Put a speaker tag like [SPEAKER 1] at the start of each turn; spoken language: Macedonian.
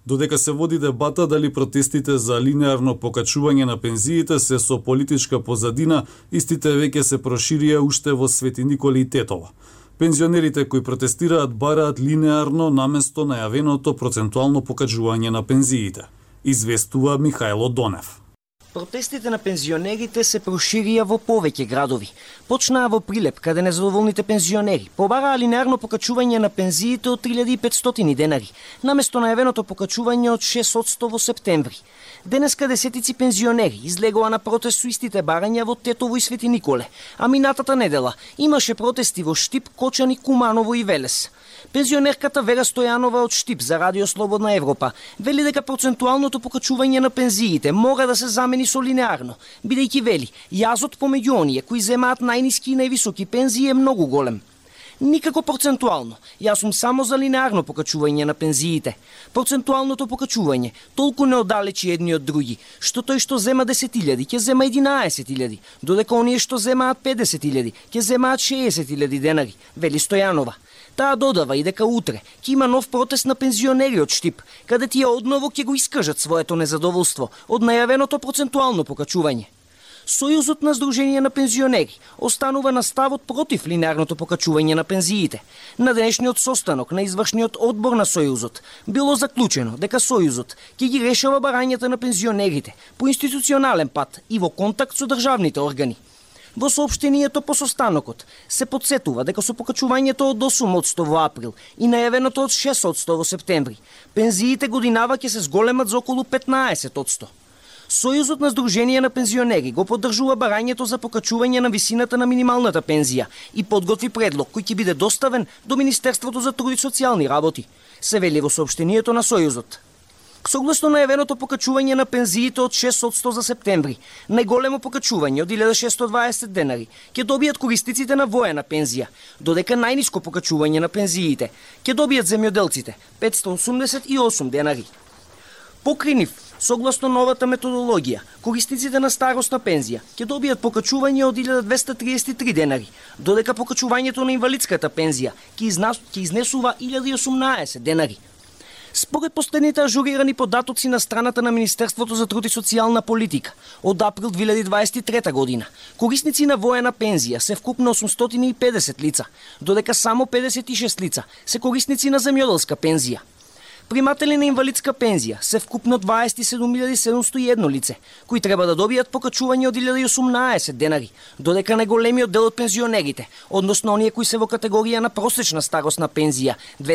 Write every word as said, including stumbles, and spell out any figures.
[SPEAKER 1] Додека се води дебата дали протестите за линеарно покачување на пензиите се со политичка позадина, истите веќе се проширија уште во Свети Николи и Тетово. Пензионерите кои протестираат бараат линеарно наместо најавеното процентуално покачување на пензиите, известува Михајло Донев.
[SPEAKER 2] Протестите на пензионерите се проширија во повеќе градови. Почнаа во Прилеп, каде незадоволните пензионери побараа линеарно покачување на пензиите од три илјади и петстотини денари, наместо најавеното покачување од шест одсто во септември. Денеска десетици пензионери излегоа на протест со истите барања во Тетово и Свети Николе, а минатата недела имаше протести во Штип, Кочани, Куманово и Велес. Пензионерката Вера Стојанова од Штип за Радио Слободна Европа вели дека процентуалното покачување на пензиите мора да се замени со линеарно, бидејќи вели, јазот помеѓу оние кои земаат најниски и највисоки пензии е многу голем. Никако процентуално. Јас сум само за линеарно покачување на пензиите. Процентуалното покачување толку не оддалечи едни од други, што тој што зема десет илјади ќе зема единаесет илјади, додека оние што земаат педесет илјади ќе земаат шеесет илјади денари, вели Стојанова. Таа додава и дека утре ќе има нов протест на пензионери од Штип, каде тие одново ќе го искажат своето незадоволство од најавеното процентуално покачување. Сојузот на Сдружение на пензионери останува на ставот против линеарното покачување на пензиите. На денешниот состанок на извршниот одбор на Сојузот било заклучено дека Сојузот ќе ги решава барањата на пензионерите по институционален пат и во контакт со државните органи. Во соопштението по состанокот се потсетува дека со покачувањето од осум одсто во април и најавеното од шест одсто во септември, пензиите годинава ќе се зголемат за околу петнаесет одсто. Сојузот на Сдружение на пензионери го поддржува барањето за покачување на висината на минималната пензија и подготви предлог кој ќе биде доставен до Министерството за труд и социјални работи, се вели во соопштението на Сојузот. Согласно најавеното покачување на пензиите од шест одсто за септември, најголемо покачување од илјада шестоста дваесет денари ќе добијат корисниците на воена пензија, додека најниско покачување на пензиите ќе добијат земјоделците петстотини осумдесет и осум денари. Покрај нив, согласно новата методологија, корисниците на старосна пензија ќе добијат покачување од илјада двеста триесет и три денари, додека покачувањето на инвалидската пензија ќе изнесува илјада и осумнаесет денари. Според последните ажурирани податоци на страната на Министерството за труд и социјална политика, од април две илјади дваесет и трета година, корисници на воена пензија се вкупно осумстотини и педесет лица, додека само педесет и шест лица се корисници на земјоделска пензија. Приматели на инвалидска пензија се вкупно дваесет и седум илјади седумстотини и едно лице, кои треба да добијат покачување од илјада и осумнаесет денари, додека најголемиот дел од пензионерите, односно оние кои се во категорија на просечна старосна пензија,